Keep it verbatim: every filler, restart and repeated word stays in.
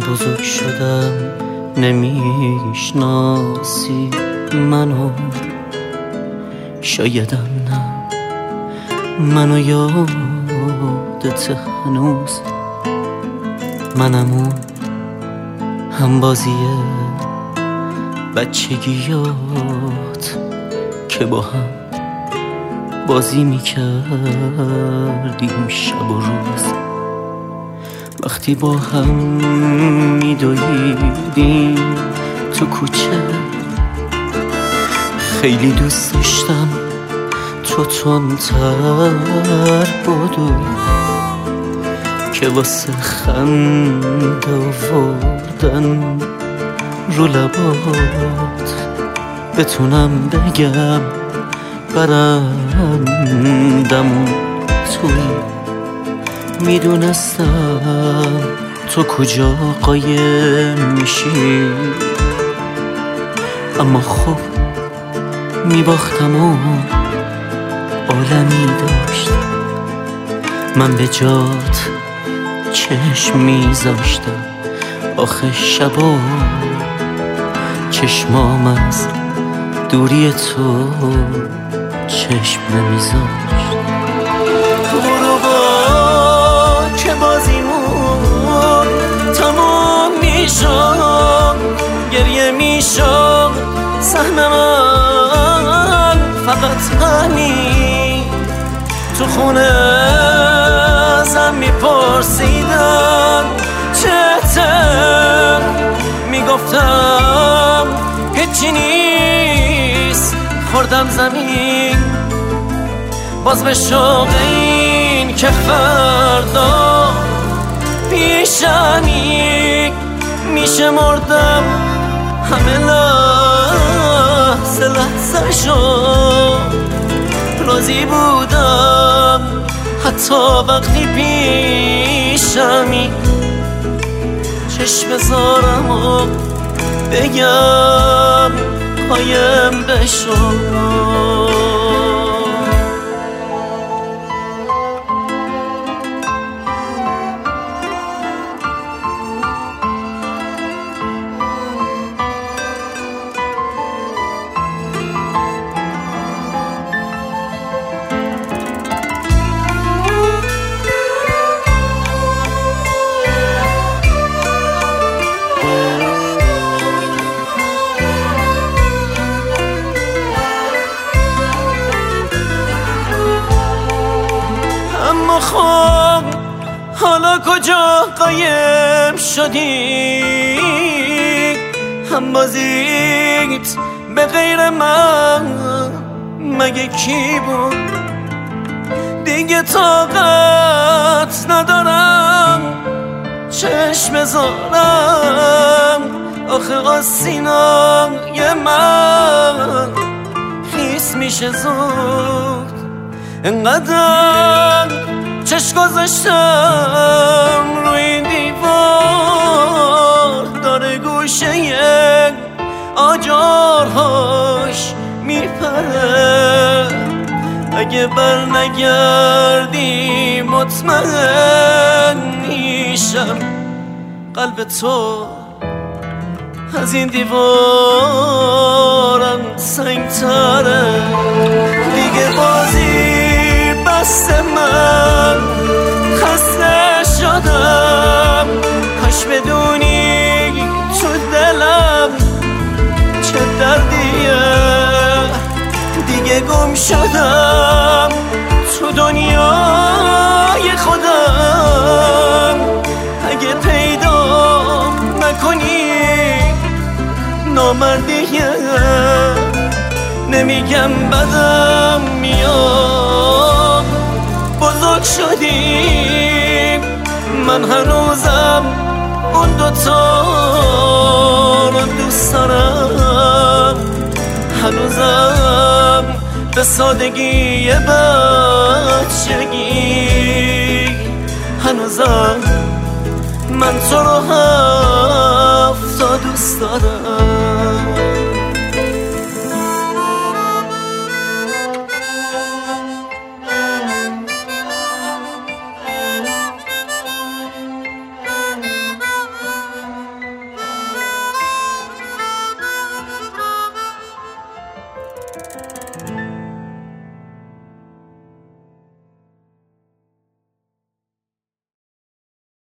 بزرگ شدم نمیشناسی منو، شایدم نه منو یادت هنوز، منم اون هم بازیه بچگیات که با هم بازی میکردیم شب و روز، وقتی با هم میدویدیم تو کوچه. خیلی دوست داشتم تو تندتر بدوی که واسه خنده آوردن رو لبات بتونم بگم برندمون توی. میدونستم تو کجا قایم میشی، اما خب میباختم و عالمی داشت. من به جات چشم میذاشتم، آخه شبا چشمام از دوری تو چشم نمیذاشت. غروبا که بازیمون تمام میشد، گریه میشد صحنه من فقط همین. تو خونه ازم میپرسیدن چته، میگفتم هیچی نیست، خوردم زمین باز به شوق این که فردا پیشمی میشه مردم. همه لحظه لحظه شد راضی بودم، حتی وقتی پیشمی چشم زارم و بگم قایم بشو. اما خب حالا کجا قایم شدی؟ هم بازیت به غیر من مگه کی بود؟ دیگه طاقت ندارم چشم زارم، آخه آسینای من خیس میشه زود. انقدر چشم گذاشتم روی این دیوار، داره گوشه آجارهاش میپره. اگه بر نگردی مطمئن میشم قلب تو از این دیوارم سنگتره. دیگه بازی بست من خسته شدم، کاش بدونی تو دلم چه دردیه. دیگه گم شدم تو دنیای خودم، اگه پیدا نکنی نامردیه. نمیگم بدم میاد بزرگ شدیم، من هنوزم اون دوتا رو دوست دارم، هنوزم به سادگی بچگی، هنوزم من تو رو هفت تا دوست دارم.